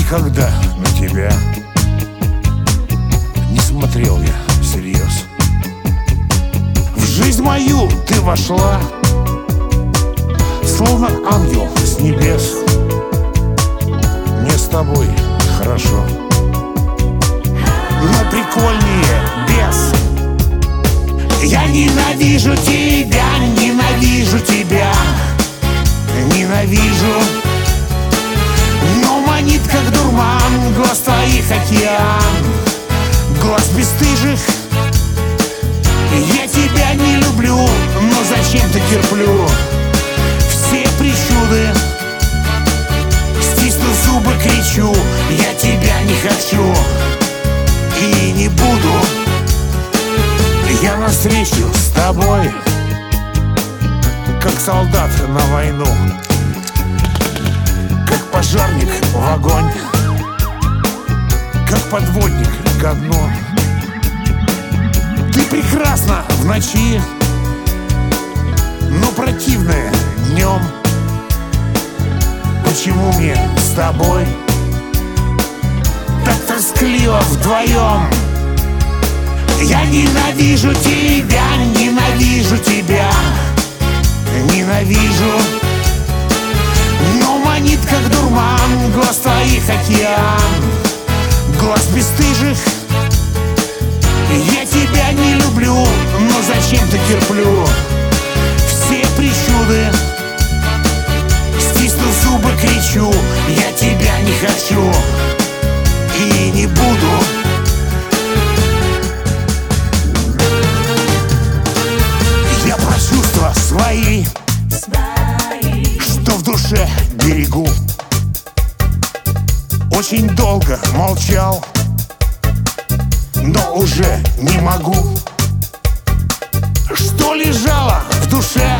Никогда на тебя не смотрел я всерьез. В жизнь мою ты вошла, словно ангел с небес. Мне с тобой хорошо, но прикольнее без. Я ненавижу тебя, ненавижу тебя, ненавижу. Но манит, как дурман, глаз твоих океан, глаз бесстыжих. Я тебя не люблю, но зачем-то терплю все причуды. Стиснув зубы, кричу: я тебя не хочу и не буду. Я навстречу с тобой, как солдат на войну, как пожарник в огонь, как подводник ко дну. Ты прекрасна в ночи, но противная днем. Почему мне с тобой так тоскливо вдвоем? Я ненавижу тебя, ненавижу тебя, ненавижу. Но манит, как дурман, глаз твоих океан, глаз бесстыжих. Я тебя не люблю, но зачем-то терплю все причуды. Стиснув зубы, кричу: я тебя не хочу и не буду. Я про чувства свои, что в душе берегу. Очень долго молчал, но уже не могу. Что лежало в душе,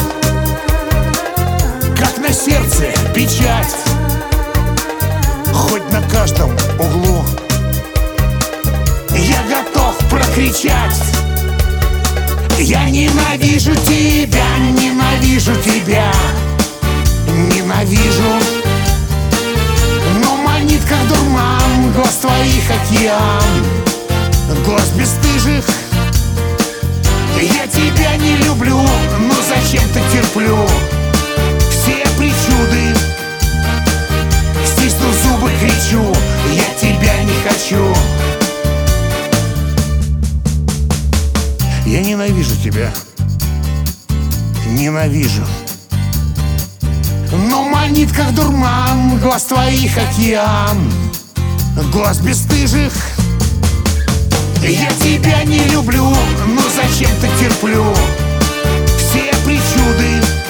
как на сердце печать, хоть на каждом углу я готов прокричать: я ненавижу тебя, ненавижу тебя, ненавижу. Но манит, как дурман, глаз твоих океан, глаз бесстыжих. Я тебя не люблю, но зачем-то терплю все причуды. Стиснув зубы, кричу: я тебя не хочу. Я ненавижу тебя, ненавижу. Но манит, как дурман, глаз твоих океан, глаз бесстыжих. Я тебя не люблю, но зачем-то терплю все причуды.